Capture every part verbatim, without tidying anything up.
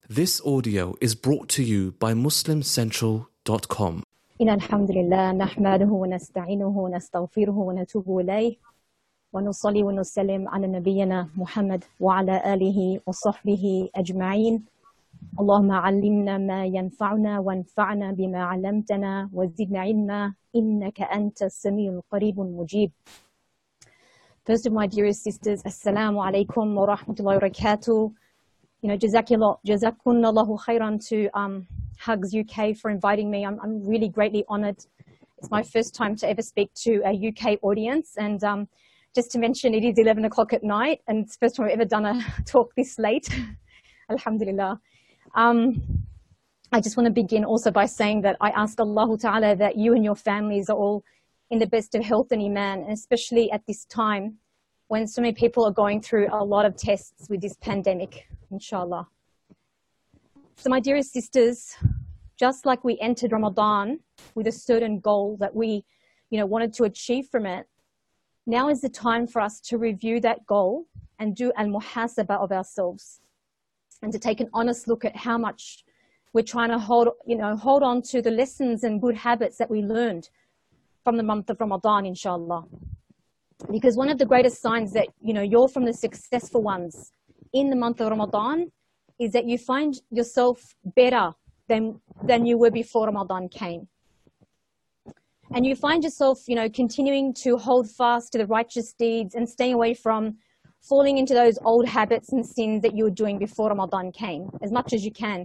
This audio is brought to you by muslim central dot com. إن الحمد لله نحمده ونستعينه ونستغفره ونتوب إليه ونصلي ونسلم على نبينا محمد وعلى آله وصحبه أجمعين. اللهم علمنا ما ينفعنا وانفعنا بما علمتنا وزدنا علما إنك أنت السميع القريب المجيب. First of my dearest sisters, Assalamu alaikum wa rahmatullahi wa barakatuh. You know, jazakunallahu khairan to um, Hugs U K for inviting me. I'm, I'm really greatly honored. It's my first time to ever speak to a U K audience. And um, just to mention, it is eleven o'clock at night and it's the first time I've ever done a talk this late. Alhamdulillah. Um, I just want to begin also by saying that I ask Allah Ta'ala that you and your families are all in the best of health and iman, and especially at this time when so many people are going through a lot of tests with this pandemic, inshallah. So my dearest sisters, just like we entered Ramadan with a certain goal that we, you know, wanted to achieve from it, now is the time for us to review that goal and do al-muhasabah of ourselves and to take an honest look at how much we're trying to hold, you know, hold on to the lessons and good habits that we learned from the month of Ramadan, inshallah. Because one of the greatest signs that, you know, you're from the successful ones in the month of Ramadan is that you find yourself better than, than you were before Ramadan came. And you find yourself, you know, continuing to hold fast to the righteous deeds and staying away from falling into those old habits and sins that you were doing before Ramadan came, as much as you can.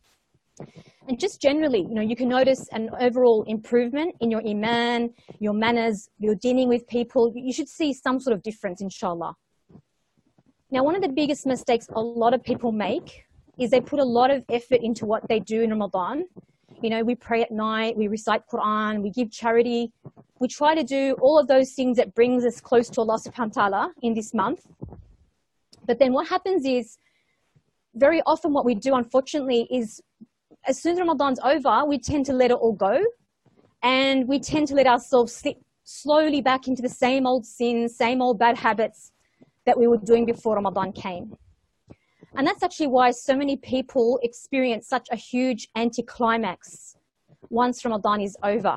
And just generally, you know, you can notice an overall improvement in your iman, your manners, your dealing with people. You should see some sort of difference, inshallah. Now, one of the biggest mistakes a lot of people make is they put a lot of effort into what they do in Ramadan. You know, we pray at night, we recite Quran, we give charity. We try to do all of those things that brings us close to Allah subhanahu wa ta'ala in this month. But then what happens is, very often what we do, unfortunately, is as soon as Ramadan's over, we tend to let it all go. And we tend to let ourselves slip slowly back into the same old sins, same old bad habits that we were doing before Ramadan came. And that's actually why so many people experience such a huge anticlimax once Ramadan is over.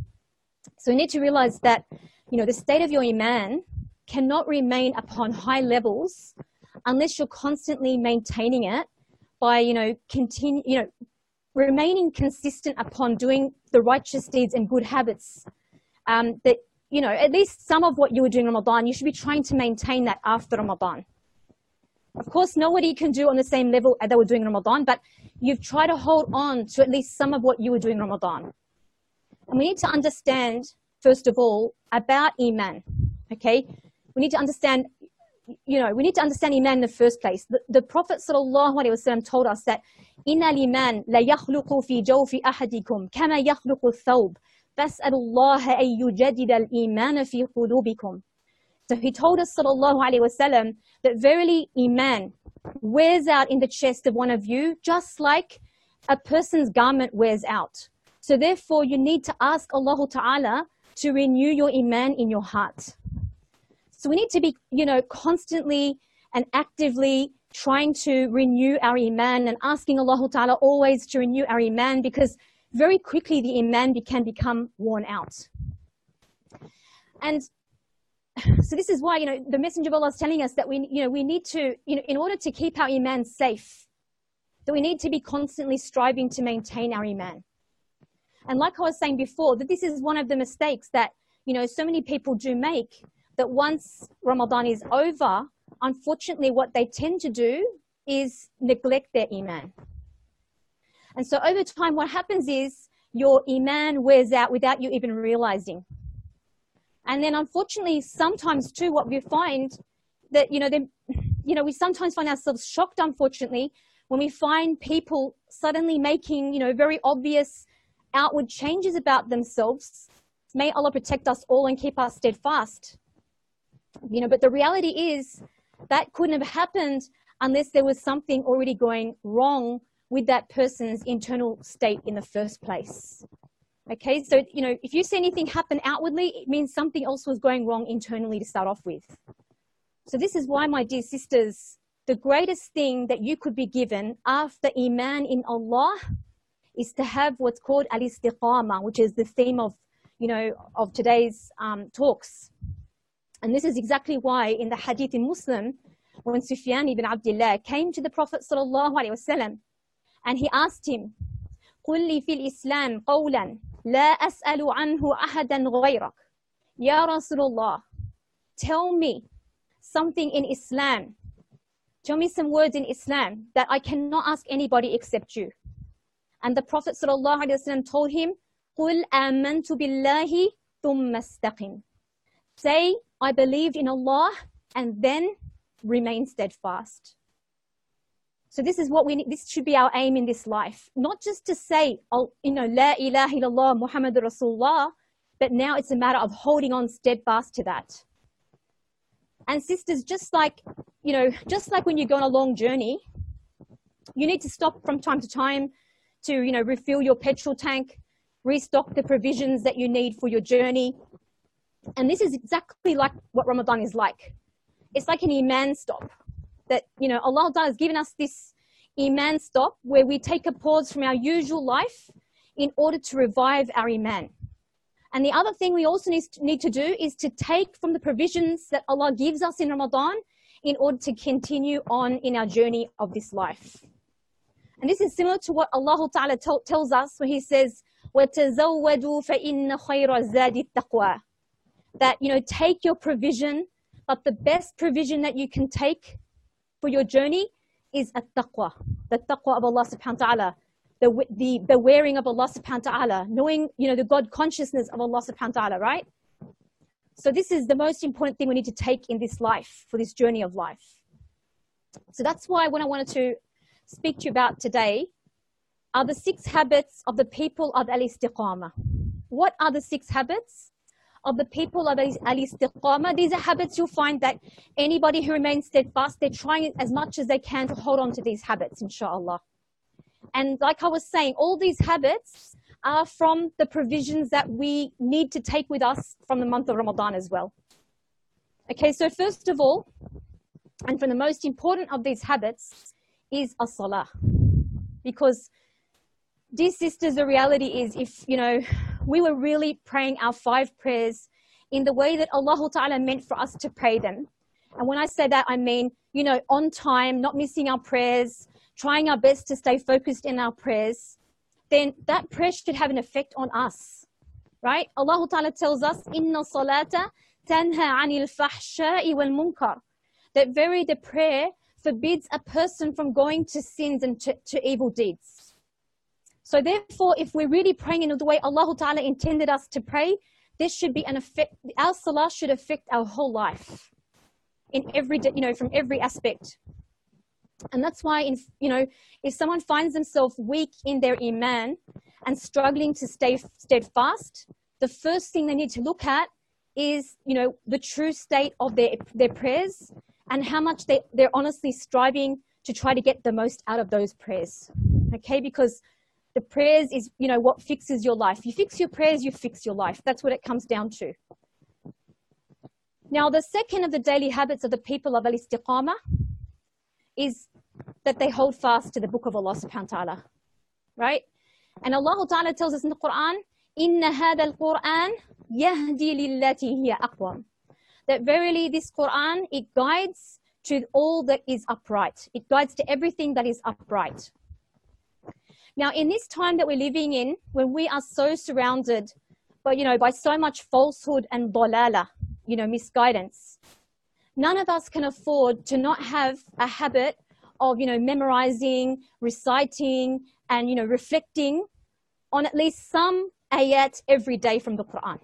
So we need to realize that, you know, the state of your iman cannot remain upon high levels unless you're constantly maintaining it by, you know, continue, you know, remaining consistent upon doing the righteous deeds and good habits. Um, that, you know, at least some of what you were doing in Ramadan, you should be trying to maintain that after Ramadan. Of course, nobody can do on the same level as they were doing in Ramadan, but you've tried to hold on to at least some of what you were doing in Ramadan. And we need to understand, first of all, about iman, okay? We need to understand, you know, we need to understand iman in the first place. The, the Prophet sallallahu alaihi wasallam told us that إِنَّ الْإِيمَانَ لَيَخْلُقُ فِي جَوْفِ أَحَدِكُمْ كَمَا يَخْلُقُ الثَّوْبِ فَاسْأَلُوا اللَّهَ أَن يُجَدِّدَ الْإِيمَانَ فِي قُلُوبِكُمْ. So he told us sallallahu alaihi wasallam that verily iman wears out in the chest of one of you just like a person's garment wears out. So therefore you need to ask Allah Ta'ala to renew your iman in your heart. So we need to be, you know, constantly and actively trying to renew our iman and asking Allah Ta'ala always to renew our iman, because very quickly the iman can become worn out. And so this is why, you know, the Messenger of Allah is telling us that we, you know, we need to, you know, in order to keep our iman safe, that we need to be constantly striving to maintain our iman. And like I was saying before, that this is one of the mistakes that, you know, so many people do make, that once Ramadan is over, unfortunately, what they tend to do is neglect their iman. And so over time, what happens is your iman wears out without you even realizing. And then unfortunately, sometimes too, what we find that, you know, then, you know, we sometimes find ourselves shocked, unfortunately, when we find people suddenly making, you know, very obvious outward changes about themselves. May Allah protect us all and keep us steadfast. You know, but the reality is that couldn't have happened unless there was something already going wrong with that person's internal state in the first place. Okay, so, you know, if you see anything happen outwardly, it means something else was going wrong internally to start off with. So this is why, my dear sisters, the greatest thing that you could be given after Iman in Allah is to have what's called al-istiqama, which is the theme of, you know, of today's um, talks. And this is exactly why in the hadith in Muslim, when Sufyan ibn Abdullah came to the Prophet sallallahu alaihi wasallam and he asked him, قُلْ لِي فِي الْإِسْلَامِ قَوْلًا لَا أَسْأَلُ عَنْهُ أَحَدًا غَيْرَكَ. Ya Rasulullah, tell me something in Islam. Tell me some words in Islam that I cannot ask anybody except you. And the Prophet sallallahu alaihi wasallam told him, قُلْ آمَنْتُ بِاللَّهِ ثُمَّ اسْتَقِمْ. Say, I believed in Allah, and then remain steadfast. So this is what we need. This should be our aim in this life. Not just to say, oh, you know, La ilaha illallah Muhammadur Rasulullah, but now it's a matter of holding on steadfast to that. And sisters, just like, you know, just like when you go on a long journey, you need to stop from time to time to, you know, refill your petrol tank, restock the provisions that you need for your journey. And this is exactly like what Ramadan is like. It's like an Iman stop that, you know, Allah has given us this Iman stop where we take a pause from our usual life in order to revive our Iman. And the other thing we also need to, need to do is to take from the provisions that Allah gives us in Ramadan in order to continue on in our journey of this life. And this is similar to what Allah Ta'ala tell, tells us when He says, وَتَزَوَّدُوا فَإِنَّ خَيْرَ الزَّادِ التَّقْوَى. That, you know, take your provision, but the best provision that you can take for your journey is at-taqwa, the taqwa of Allah subhanahu wa ta'ala, the, the, the wearing of Allah subhanahu wa ta'ala, knowing, you know, the God consciousness of Allah subhanahu wa ta'ala, right? So this is the most important thing we need to take in this life, for this journey of life. So that's why what I wanted to speak to you about today are the six habits of the people of al-istiqama. What are the six habits of the people of al-istiqama? These are habits you'll find that anybody who remains steadfast, they're trying as much as they can to hold on to these habits, inshallah. And like I was saying, all these habits are from the provisions that we need to take with us from the month of Ramadan as well. Okay, so first of all, and from the most important of these habits is as-salah. Because, dear sisters, the reality is if, you know, we were really praying our five prayers in the way that Allah Ta'ala meant for us to pray them. And when I say that, I mean, you know, on time, not missing our prayers, trying our best to stay focused in our prayers, then that prayer should have an effect on us, right? Allah Ta'ala tells us, Inna salata tanha anil fahsha'i wal munkar. That very the prayer forbids a person from going to sins and to, to evil deeds. So therefore, if we're really praying in the way Allah Ta'ala intended us to pray, this should be an effect, our salah should affect our whole life in every, you know, from every aspect. And that's why, in, you know, if someone finds themselves weak in their iman and struggling to stay steadfast, the first thing they need to look at is, you know, the true state of their, their prayers and how much they, they're honestly striving to try to get the most out of those prayers. Okay, because the prayers is, you know, what fixes your life. You fix your prayers, you fix your life. That's what it comes down to. Now, the second of the daily habits of the people of al-istiqamah is that they hold fast to the book of Allah subhanahu wa ta'ala, right? And Allah Ta'ala tells us in the Quran, Inna hada al-Quran yahdi lillati hiya aqwam. That verily this Quran, it guides to all that is upright. It guides to everything that is upright. Now, in this time that we're living in, when we are so surrounded by, you know, by so much falsehood and dalala, you know, misguidance, none of us can afford to not have a habit of, you know, memorizing, reciting, and, you know, reflecting on at least some ayat every day from the Quran.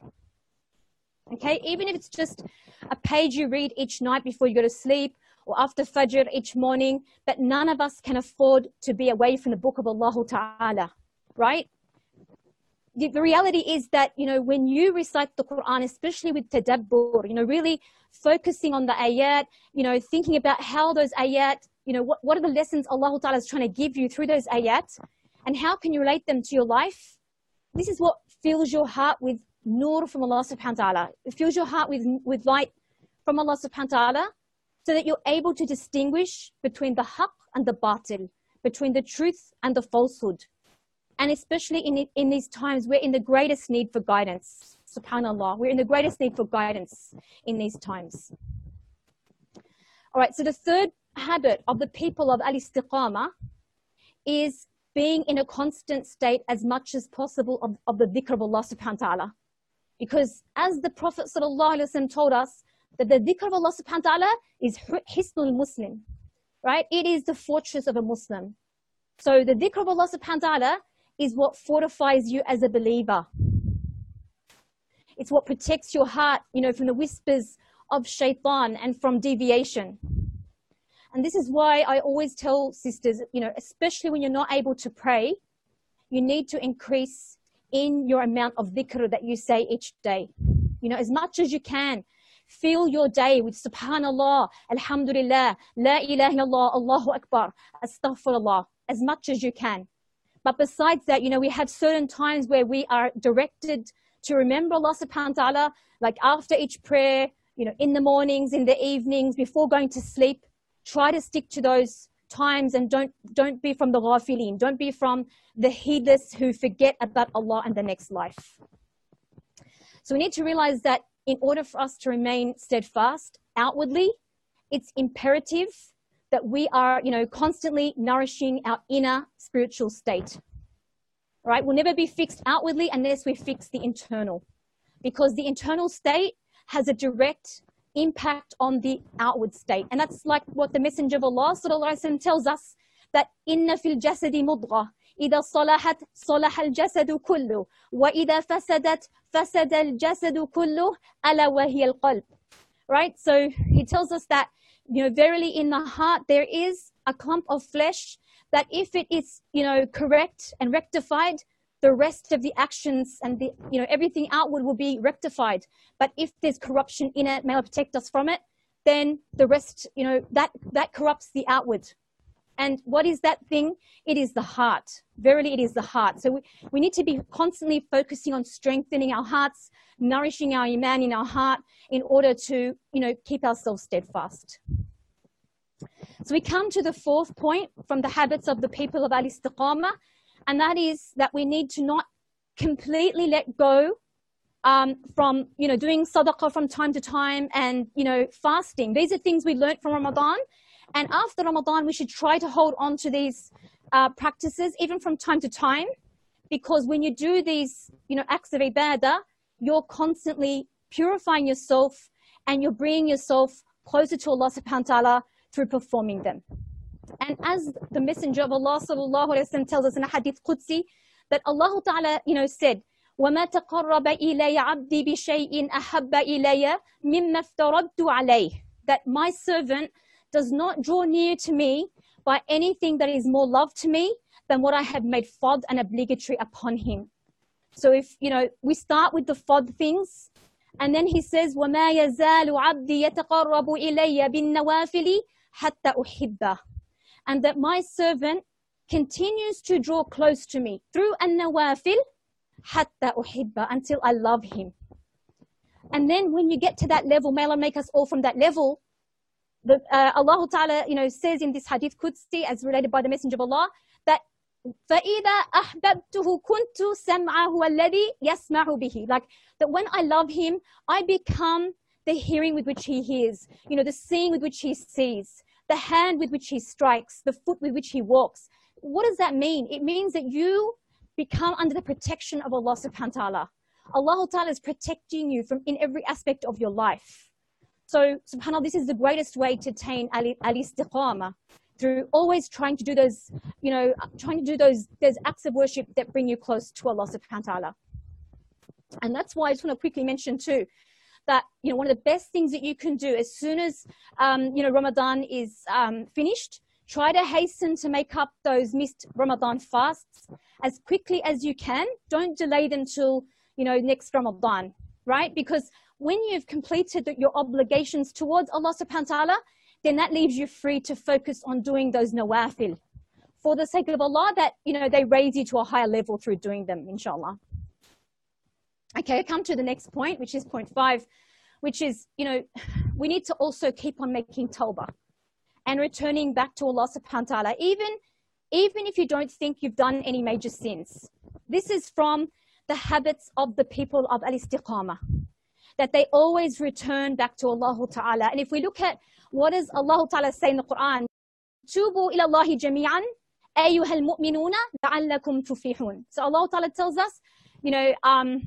Okay, even if it's just a page you read each night before you go to sleep or after Fajr each morning, but none of us can afford to be away from the book of Allah Ta'ala, right? The, the reality is that, you know, when you recite the Quran, especially with tadabbur, you know, really focusing on the ayat, you know, thinking about how those ayat, you know, what, what are the lessons Allah Ta'ala is trying to give you through those ayat, and how can you relate them to your life? This is what fills your heart with nur from Allah subhanahu wa ta'ala. It fills your heart with, with light from Allah subhanahu wa ta'ala, so that you're able to distinguish between the haqq and the batil, between the truth and the falsehood. And especially in, in these times, we're in the greatest need for guidance. SubhanAllah, we're in the greatest need for guidance in these times. All right, so the third habit of the people of al-istiqamah is being in a constant state as much as possible of, of the dhikr of Allah subhanahu wa ta'ala. Because as the Prophet sallallahu alaihi wasallam told us, that the dhikr of Allah subhanahu wa ta'ala is hisnul Muslim, right? It is the fortress of a Muslim. So the dhikr of Allah subhanahu wa ta'ala is what fortifies you as a believer. It's what protects your heart, you know, from the whispers of shaitan and from deviation. And this is why I always tell sisters, you know, especially when you're not able to pray, you need to increase in your amount of dhikr that you say each day. You know, as much as you can. Fill your day with subhanallah, alhamdulillah, la ilaha illallah, Allahu Akbar, astaghfirullah, as much as you can. But besides that, you know, we have certain times where we are directed to remember Allah subhanahu wa ta'ala, like after each prayer, you know, in the mornings, in the evenings, before going to sleep. Try to stick to those times and don't, don't be from the ghafilin. Don't be from the heedless who forget about Allah and the next life. So we need to realize that in order for us to remain steadfast outwardly, it's imperative that we are, you know, constantly nourishing our inner spiritual state. Right? We'll never be fixed outwardly unless we fix the internal, because the internal state has a direct impact on the outward state. And that's like what the Messenger of Allah sallallahu alaihi wasallam tells us, that inna fil jasadi mudghah إذا صلحت صلح الجسد كله وإذا فسدت فسد الجسد كله ألا وهي القلب. Right? So he tells us that, you know, verily in the heart there is a clump of flesh that if it is, you know, correct and rectified, the rest of the actions and the, you know, everything outward will be rectified. But if there's corruption in it, may Allah protect us from it, then the rest, you know, that, that corrupts the outward. And what is that thing? It is the heart. Verily, it is the heart. So we, we need to be constantly focusing on strengthening our hearts, nourishing our iman in our heart in order to, you know, keep ourselves steadfast. So we come to the fourth point from the habits of the people of al-istiqamah, and that is that we need to not completely let go um, from, you know, doing sadaqah from time to time and, you know, fasting. These are things we learned from Ramadan. And after Ramadan, we should try to hold on to these uh, practices, even from time to time, because when you do these, you know, acts of ibadah, you're constantly purifying yourself and you're bringing yourself closer to Allah subhanahu wa ta'ala through performing them. And as the Messenger of Allah sallallahu alaihi wasallam tells us in a hadith Qudsi, that Allah ta'ala, you know, said, وَمَا تَقَرَّبَ إِلَيَّ عَبْدِي بِشَيْءٍ أَحَبَّ إِلَيَّ مِمَّا افْتَرَضْتُ عَلَيْهِ. That my servant does not draw near to me by anything that is more loved to me than what I have made fard and obligatory upon him. So if, you know, we start with the fard things, and then he says, وَمَا يَزَالُ عَبْدِي يَتَقَرَّبُ إِلَيَّ بِالنَّوَافِلِ حَتَّى أُحِبَّهُ. And that my servant continues to draw close to me through an-nawafil حَتَّى أُحِبَّهُ, until I love him. And then when you get to that level, may Allah make us all from that level, The, uh, Allah Ta'ala, you know, says in this hadith Qudsi, as related by the Messenger of Allah, that فَإِذَا أَحْبَبْتُهُ كُنْتُ سَمْعَهُ الَّذِي يَسْمَعُ بِهِ. Like, that when I love him, I become the hearing with which he hears, you know, the seeing with which he sees, the hand with which he strikes, the foot with which he walks. What does that mean? It means that you become under the protection of Allah subhanahu wa ta'ala. Allah Ta'ala is protecting you from in every aspect of your life. So, subhanAllah, this is the greatest way to attain al-istiqamah, through always trying to do those, you know, trying to do those, those acts of worship that bring you close to Allah subhanahu wa ta'ala. And that's why I just want to quickly mention too, that, you know, one of the best things that you can do as soon as, um, you know, Ramadan is um, finished, try to hasten to make up those missed Ramadan fasts as quickly as you can. Don't delay them till, you know, next Ramadan, right? Because when you've completed your obligations towards Allah subhanahu wa ta'ala, then that leaves you free to focus on doing those nawafil. For the sake of Allah, that, you know, they raise you to a higher level through doing them, inshallah. Okay, I come to the next point, which is point five which is, you know, we need to also keep on making tawbah and returning back to Allah subhanahu wa ta'ala, even, even if you don't think you've done any major sins. This is from the habits of the people of al-istiqamah, that they always return back to Allah ta'ala. And if we look at what does Allah ta'ala say in the Quran, Tubu ila Allahi jami'an, ayyuhal mu'minuna la'allakum tuflihun. So Allah ta'ala tells us, you know, um,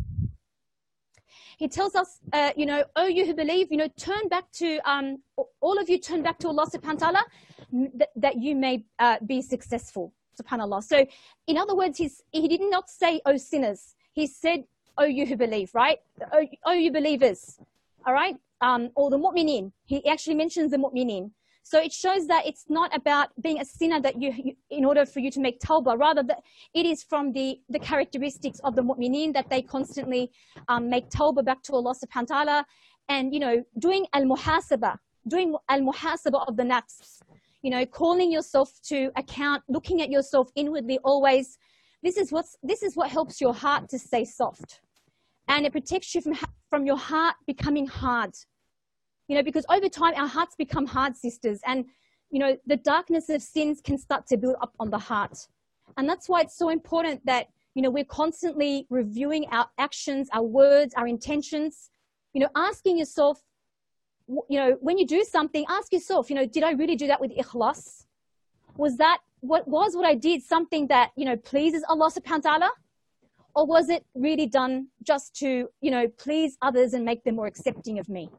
He tells us, uh, you know, oh, you who believe, you know, turn back to, um, all of you turn back to Allah subhanahu wa ta'ala, th that you may uh, be successful, subhanAllah. So in other words, he's, he did not say, oh, sinners. He said, oh, you who believe, right? Oh, oh you believers, all right? Um, or the mu'minin. He actually mentions the mu'minin. So it shows that it's not about being a sinner that you, you in order for you to make tawbah, rather that it is from the, the characteristics of the mu'mineen that they constantly um, make tawbah back to Allah subhanahu wa ta'ala, and, you know, doing al-muhasabah, doing al-muhasabah of the nafs, you know, calling yourself to account, looking at yourself inwardly always. This is what's, this is what helps your heart to stay soft, and it protects you from, from your heart becoming hard. You know, because over time, our hearts become hard, sisters. And, you know, the darkness of sins can start to build up on the heart. And that's why it's so important that, you know, we're constantly reviewing our actions, our words, our intentions. You know, asking yourself, you know, when you do something, ask yourself, you know, did I really do that with ikhlas? Was that, what was what I did something that, you know, pleases Allah subhanahu wa ta'ala? Or was it really done just to, you know, please others and make them more accepting of me?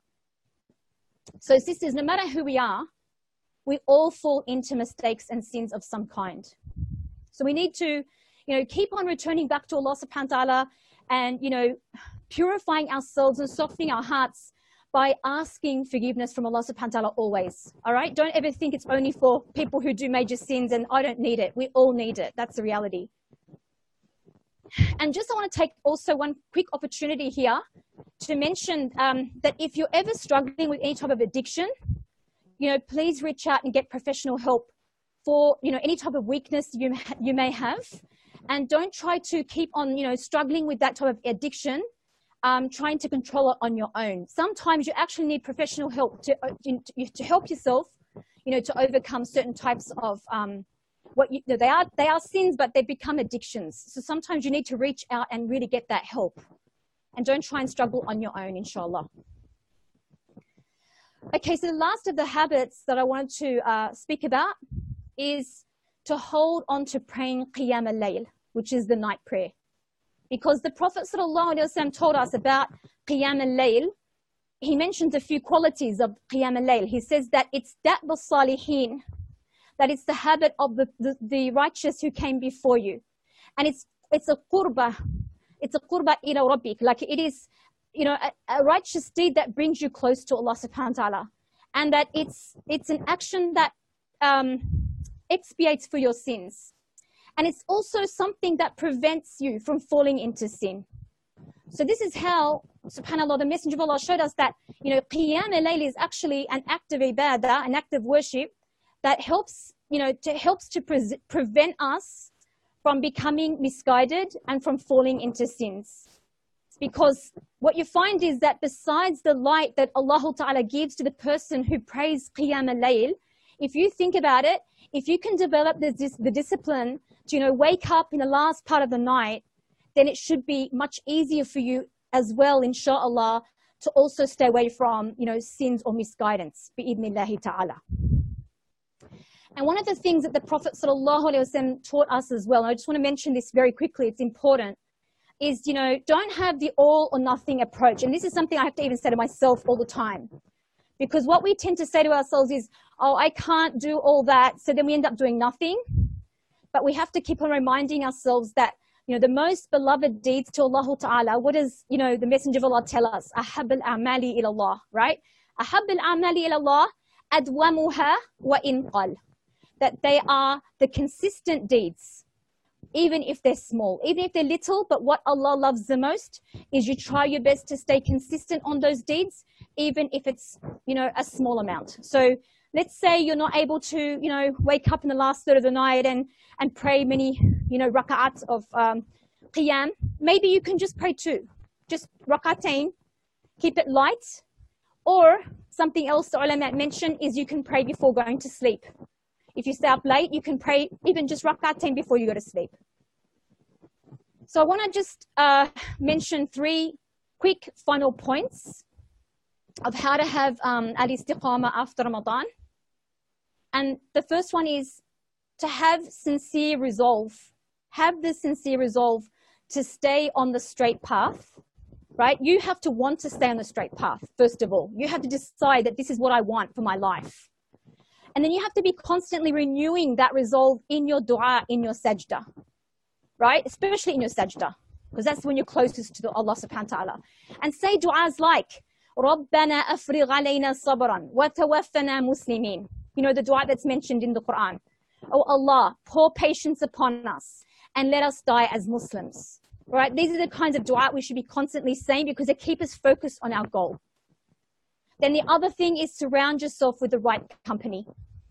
So sisters, no matter who we are, we all fall into mistakes and sins of some kind. So we need to, you know, keep on returning back to Allah subhanahu wa ta'ala and, you know, purifying ourselves and softening our hearts by asking forgiveness from Allah subhanahu wa ta'ala always. All right? Don't ever think it's only for people who do major sins and I don't need it. We all need it. That's the reality. And just I want to take also one quick opportunity here to mention um, that if you're ever struggling with any type of addiction, you know, please reach out and get professional help for, you know, any type of weakness you, you may have. And don't try to keep on, you know, struggling with that type of addiction, um, trying to control it on your own. Sometimes you actually need professional help to, to help yourself, you know, to overcome certain types of um, what you, they are, they are sins, but they become addictions. So sometimes you need to reach out and really get that help. And don't try and struggle on your own, inshallah. Okay, so the last of the habits that I wanted to uh, speak about is to hold on to praying Qiyam al-Layl, which is the night prayer. Because the Prophet ﷺ told us about Qiyam al-Layl. He mentions a few qualities of Qiyam al-Layl. He says that it's da'b al-salihin, that it's the habit of the, the, the righteous who came before you. And it's, it's a qurbah. It's a qurba ila rabbik, like it is, you know, a, a righteous deed that brings you close to Allah subhanahu wa ta'ala. And that it's, it's an action that um, expiates for your sins. And it's also something that prevents you from falling into sin. So this is how, subhanAllah, the Messenger of Allah showed us that, you know, Qiyam al-Layl is actually an act of ibadah, an act of worship that helps, you know, to, helps to pre prevent us from becoming misguided and from falling into sins. Because what you find is that besides the light that Allah Ta'ala gives to the person who prays Qiyam al-Layl, if you think about it, if you can develop the, the discipline to, you know, wake up in the last part of the night, then it should be much easier for you as well, inshallah, to also stay away from, you know, sins or misguidance, bi'idhnillahi ta'ala. And one of the things that the Prophet ﷺ taught us as well, and I just want to mention this very quickly, it's important, is, you know, don't have the all or nothing approach. And this is something I have to even say to myself all the time. Because what we tend to say to ourselves is, oh, I can't do all that, so then we end up doing nothing. But we have to keep on reminding ourselves that, you know, the most beloved deeds to Allah Ta'ala, what does, you know, the Messenger of Allah tell us? Ahab al-a'mali ilallah, right? Ahab al-a'mali ilallah adwamuha wa inqal. That they are the consistent deeds, even if they're small, even if they're little, but what Allah loves the most is you try your best to stay consistent on those deeds, even if it's, you know, a small amount. So let's say you're not able to, you know, wake up in the last third of the night and, and pray many, you know, raka'at of um, qiyam. Maybe you can just pray two, just rak'atain, keep it light. Or something else the ulama mentioned is you can pray before going to sleep. If you stay up late, you can pray even just rak'atain before you go to sleep. So I want to just uh, mention three quick final points of how to have um, al-istiqamah after Ramadan. And the first one is to have sincere resolve. Have the sincere resolve to stay on the straight path, right? You have to want to stay on the straight path, first of all. You have to decide that this is what I want for my life. And then you have to be constantly renewing that resolve in your dua, in your sajda, right? Especially in your sajda, because that's when you're closest to Allah subhanahu wa ta'ala. And say du'as like, رَبَّنَا أَفْرِغْ عَلَيْنَا صَبْرًا وَتَوَفَّنَا مُسْلِمِينَ. You know, the dua that's mentioned in the Quran. Oh Allah, pour patience upon us and let us die as Muslims. Right? These are the kinds of dua we should be constantly saying because they keep us focused on our goal. Then the other thing is surround yourself with the right company.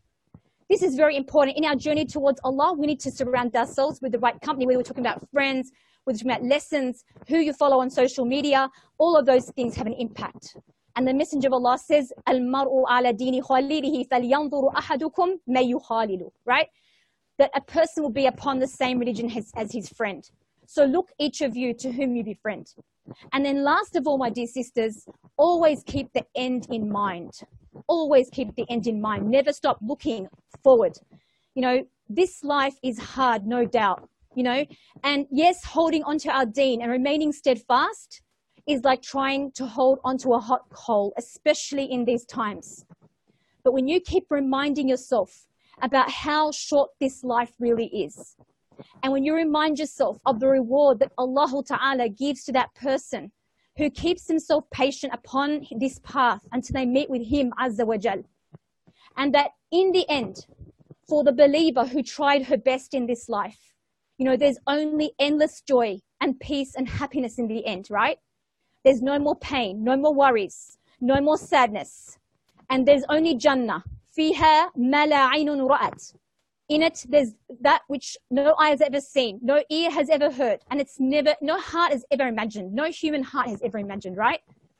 This is very important. In our journey towards Allah, we need to surround ourselves with the right company. We were talking about friends, we were talking about lessons, who you follow on social media. All of those things have an impact. And the Messenger of Allah says, Al-mar'u ala dini khalilihi falyanzuru ahadukum may yukhalilu, right? That a person will be upon the same religion as, as his friend. So look each of you to whom you befriend. And then last of all, my dear sisters, always keep the end in mind. Always keep the end in mind. Never stop looking forward. You know, this life is hard, no doubt, you know. And yes, holding onto our deen and remaining steadfast is like trying to hold onto a hot coal, especially in these times. But when you keep reminding yourself about how short this life really is, and when you remind yourself of the reward that Allah Ta'ala gives to that person who keeps himself patient upon this path until they meet with him Azza wa Jal, and that in the end, for the believer who tried her best in this life, you know, there's only endless joy and peace and happiness in the end, right? There's no more pain, no more worries, no more sadness. And there's only Jannah. فِيهَا مَا لَا عَيْنٌ رَأَتْ. In it, there's that which no eye has ever seen, no ear has ever heard, and it's never, no heart has ever imagined, no human heart has ever imagined, right?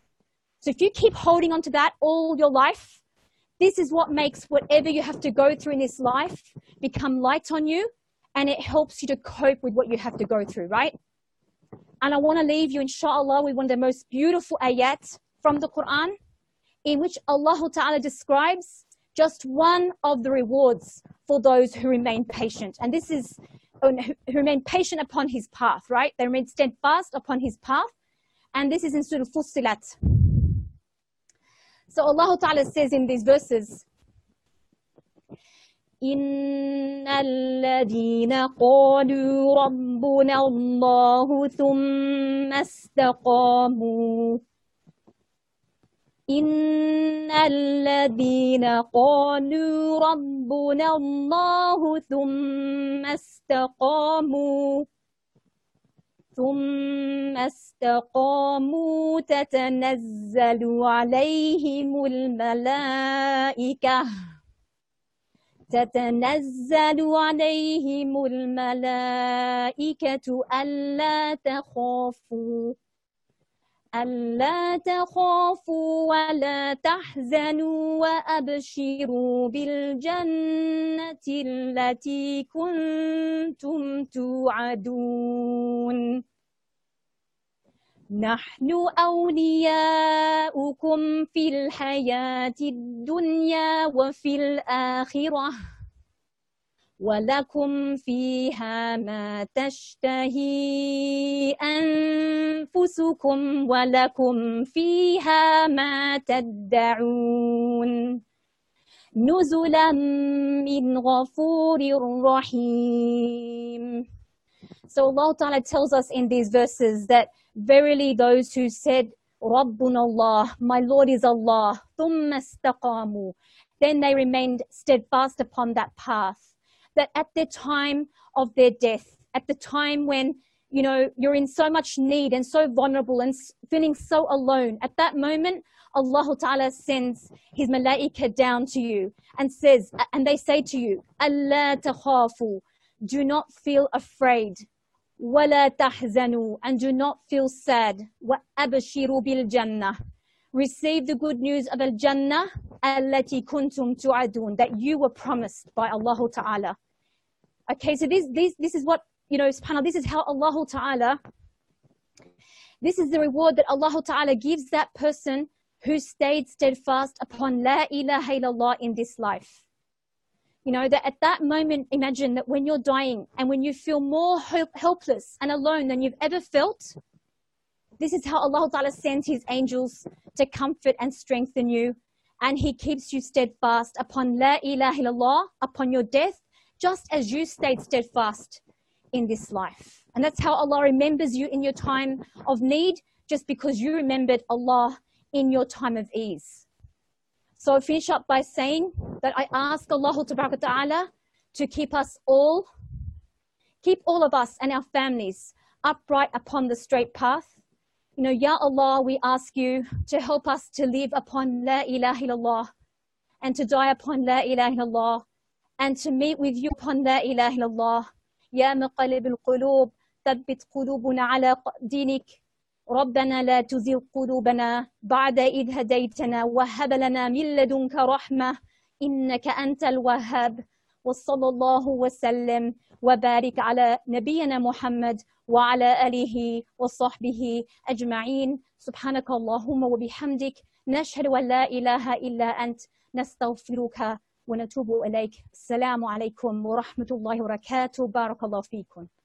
So if you keep holding on to that all your life, this is what makes whatever you have to go through in this life become light on you, and it helps you to cope with what you have to go through, right? And I want to leave you, inshallah, with one of the most beautiful ayat from the Quran, in which Allah Ta'ala describes just one of the rewards for those who remain patient. And this is, who remain patient upon his path, right? They remain steadfast upon his path. And this is in Surah Fussilat. So Allah Ta'ala says in these verses, إِنَّ الَّذِينَ قَالُوا رَبُّنَا اللَّهُ ثُمَّ اسْتَقَامُوا إِنَّ الَّذِينَ قَالُوا رَبُّنَا اللَّهُ ثُمَّ اسْتَقَامُوا ثُمَّ اسْتَقَامُوا تَتَنَزَّلُ عَلَيْهِمُ الْمَلَائِكَةُ تتنزل عليهم الملائكة ألا تخافوا ألا تخافوا ولا تحزنوا وأبشروا بالجنة التي كنتم توعدون نحن أولياؤكم في الحياة الدنيا وفي الآخرة ولكم فيها ما تشتهي أنفسكم ولكم فيها ما تدعون نزلا من غفور رحيم. So Allah Ta'ala tells us in these verses that verily those who said, Rabbuna Allah, my Lord is Allah, thumma istaqamu, then they remained steadfast upon that path, that at the time of their death, at the time when, you know, you're in so much need and so vulnerable and feeling so alone, at that moment, Allah Ta'ala sends His malaika down to you and says, and they say to you, Allah takhafu, do not feel afraid. وَلَا تَحْزَنُوا, and do not feel sad. وَأَبْشِرُوا بِالْجَنَّةِ, receive the good news of al-Jannah allati kuntum tu'adun, that you were promised by Allah Ta'ala. Okay, so this, this, this is what, you know, subhanAllah, this is how Allah Ta'ala, this is the reward that Allah Ta'ala gives that person who stayed steadfast upon La ilaha illallah in this life. You know, that at that moment, imagine that when you're dying and when you feel more help, helpless and alone than you've ever felt, this is how Allah Ta'ala sends His angels to comfort and strengthen you. And He keeps you steadfast upon La ilaha illallah, upon your death, just as you stayed steadfast in this life. And that's how Allah remembers you in your time of need, just because you remembered Allah in your time of ease. So I'll finish up by saying that I ask Allah Ta'ala to keep us all, keep all of us and our families upright upon the straight path. You know, Ya Allah, we ask you to help us to live upon La ilaha illallah and to die upon La ilaha illallah and to meet with you upon La ilaha illallah. Ya muqallib al-qulub, thabbit qulubuna ala dinik. ربنا لا تزغ قلوبنا بعد إذ هديتنا وهب لنا من لدنك رحمة إنك أنت الوهاب وصلى الله وسلم وبارك على نبينا محمد وعلى آله وصحبه أجمعين سبحانك اللهم وبحمدك نشهد أن لا إله إلا أنت نستغفرك ونتوب إليك السلام عليكم ورحمة الله وبركاته بارك الله فيكم.